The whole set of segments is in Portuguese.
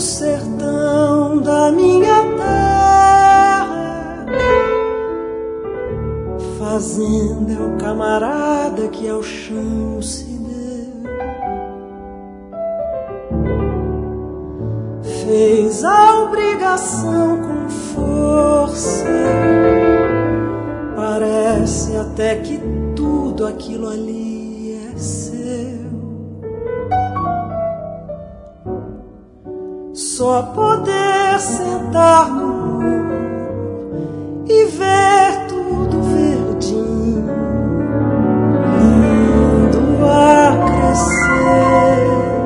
sertão da minha terra. Fazenda é o camarada que ao chão se deu. Fez a obrigação com força. Parece até que tudo aquilo ali é seu. Só poder sentar no muro e ver tudo verdinho, lindo a crescer.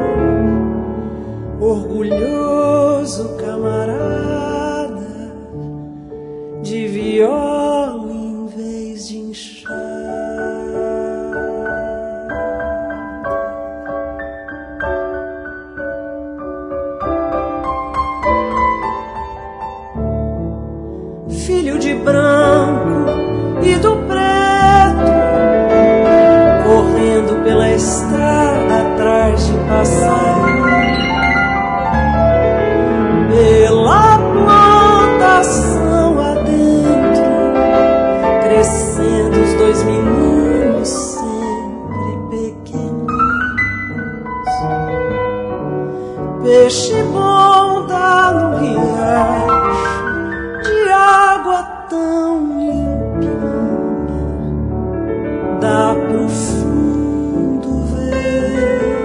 Orgulhoso camarada, de viola em vez de enxada. Filho de branco e do preto, correndo pela estrada atrás de passarinho, pela plantação adentro, crescendo os dois meninos sempre pequenos. Peixe bom dá no riacho, de água tão limpinha, dá pro fundo ver.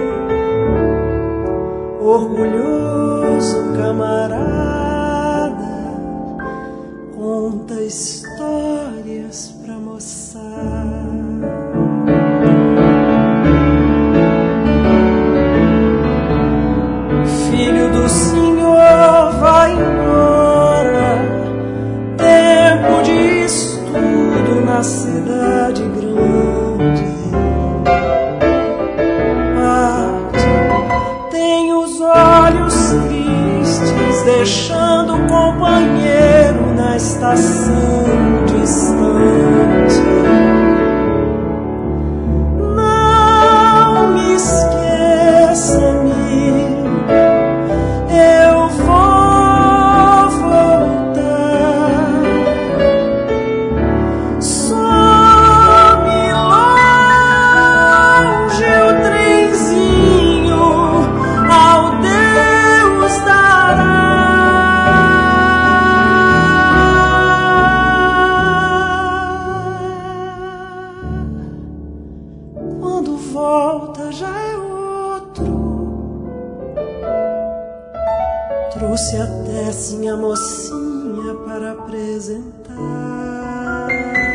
Orgulhoso camarada, conta histórias pra moçar. Filho do Senhor, vai embora, tempo de estudo na cidade grande. Parte, tem os olhos tristes, deixando o companheiro na estação distante. Não me esqueça, amigo, eu vou voltar. Some longe o trenzinho, ao Deus dará. Quando volta já é outro. Trouxe até sim a mocinha para apresentar.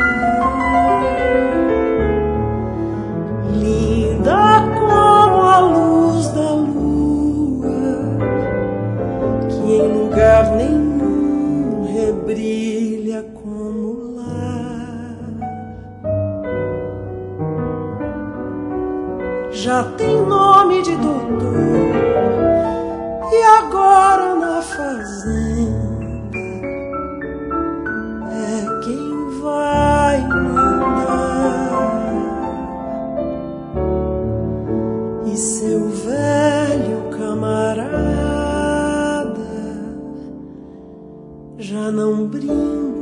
Linda como a luz da lua, que em lugar nenhum rebrilha como lá. Já tem nome de doutor, e agora na fazenda é quem vai mandar. E seu velho camarada já não brinca